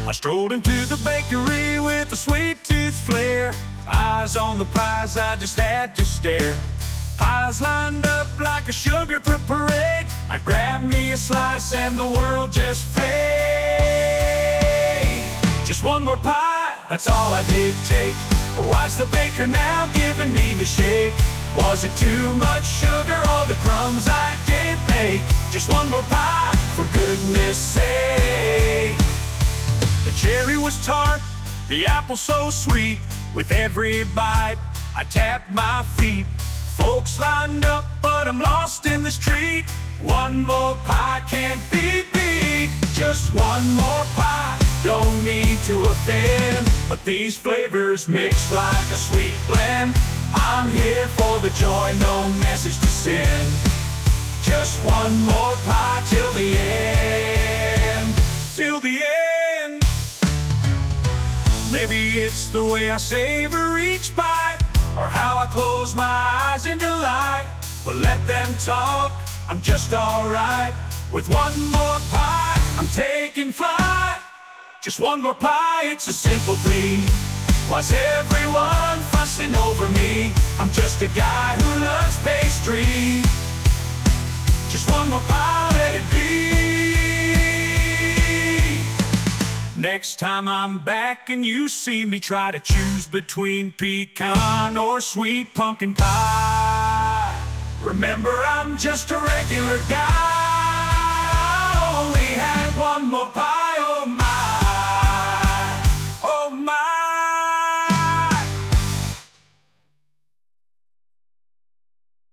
I strolled into the bakery with a sweet tooth flair. Eyes on the pies, I just had to stare. Pies lined up like a sugar parade. I grabbed me a slice and the world just fade. Just one more pie, that's all I did take. Why's the baker now giving me the shake? Was it too much sugar or the crumbs I did make? Just one more pie, for goodness sake. The cherry was tart, the apple so sweet. With every bite, I tapped my feet. Folks lined up, but I'm lost in this treat. One more pie can't be beat. Just one more pie, don't need to offend, but these flavors mix like a sweet blend. I'm here for the joy, no message to send. Just one more pie till the end. Till the end. Maybe it's the way I savor each bite, or how I close my eyes in delight. But let them talk, I'm just alright. With one more pie, I'm taking flight. Just one more pie, it's a simple plea. Why's everyone fussing over me? I'm just a guy who loves pastry. Just one more pie, let it be. Next time I'm back and you see me, try to choose between pecan or sweet pumpkin pie. Remember, I'm just a regular guy. I only had one more pie.